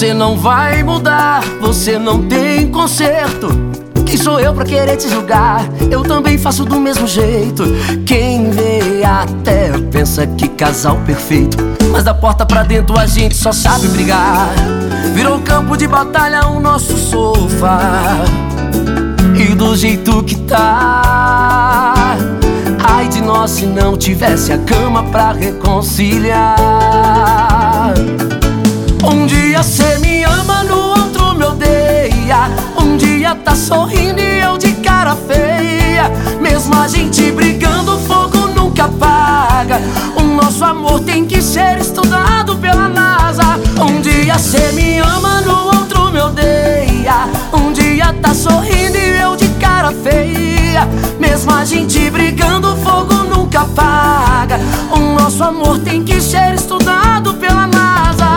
Você não vai mudar, você não tem conserto. Quem sou eu pra querer te julgar? Eu também faço do mesmo jeito. Quem vê até pensa que casal perfeito, mas da porta pra dentro a gente só sabe brigar. Virou campo de batalha o nosso sofá, e do jeito que tá, ai de nós se não tivesse a cama pra reconciliar. Um dia cê me ama, no outro me odeia. Um dia tá sorrindo e eu de cara feia. Mesmo a gente brigando, o fogo nunca apaga. O nosso amor tem que ser estudado pela NASA. Um dia cê me ama, no outro me odeia. Um dia tá sorrindo e eu de cara feia. Mesmo a gente brigando, o fogo nunca apaga. O nosso amor tem que ser estudado pela NASA.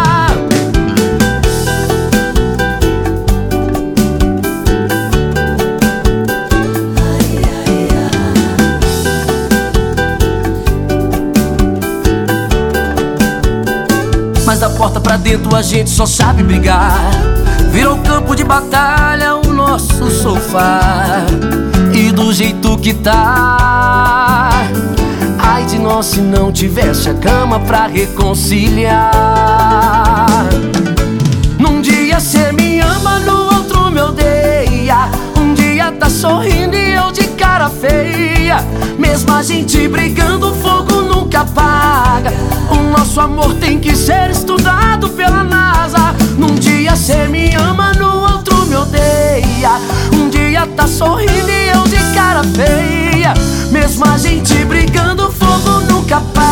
Mas da porta pra dentro a gente só sabe brigar. Virou campo de batalha o nosso sofá, e do jeito que tá, ai de nós se não tivesse a cama pra reconciliar. Num dia cê me ama, no outro me odeia. Um dia tá sorrindo e eu de cara feia. Mesmo a gente brigando, o fogo nunca apaga. O nosso amor tem que ser estudado pela NASA. Num dia cê me ama, no outro me odeia. Um dia tá sorrindo e eu de cara feia. Mesmo a gente brigando, o fogo nunca apaga.